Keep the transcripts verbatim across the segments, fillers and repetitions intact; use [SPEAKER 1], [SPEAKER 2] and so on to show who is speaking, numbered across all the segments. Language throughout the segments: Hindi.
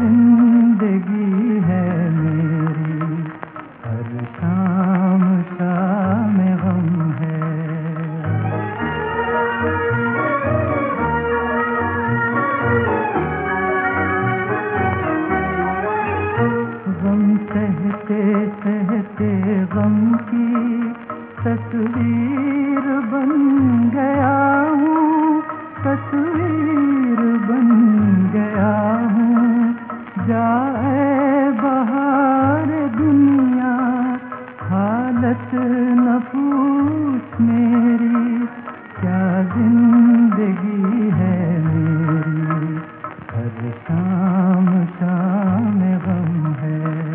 [SPEAKER 1] जिंदगी है मेरी, हर शाम शाम गम है। गम सहते सहते गम की तस्वीर बन गया हूँ, तस्वीर बन गया हूँ। जाए बहार दुनिया, हालत न पूछ मेरी, क्या जिंदगी है मेरी, हर शाम शाम गम है।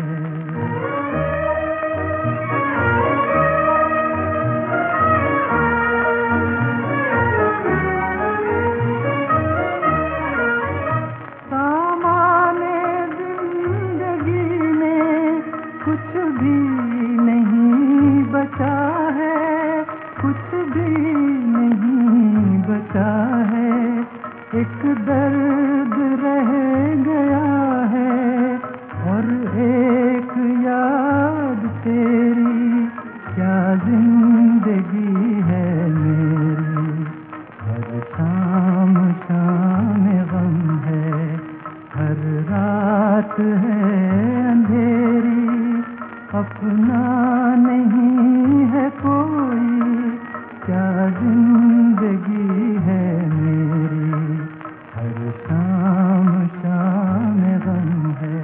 [SPEAKER 1] कुछ भी नहीं बचा है, कुछ भी नहीं बचा है। एक दर्द रह गया है और एक याद तेरी, क्या जिंदगी है मेरी, हर शाम शाम गम है। हर रात है अंधेरी, अपना नहीं है कोई, क्या जिंदगी है मेरी, हर शाम शाम गम है।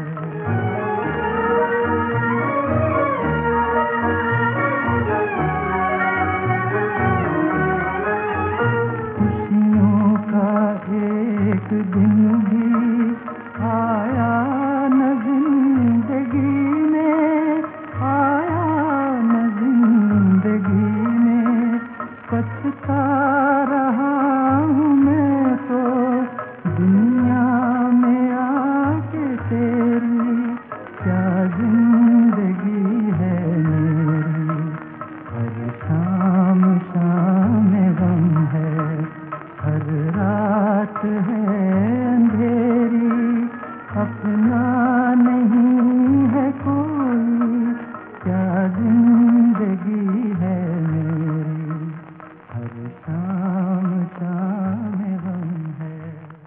[SPEAKER 1] खुशियों का एक दिन भी आया न जिंदगी में, आया न जिंदगी में। पछता रहा हूँ मैं तो दुनिया में आके तेरी, क्या जिंदगी है मेरी, हर शाम शाम गम है। हर रात है अंधेरी, अपना नहीं है कोई, क्या जिंदगी है मेरी, हर शाम शाम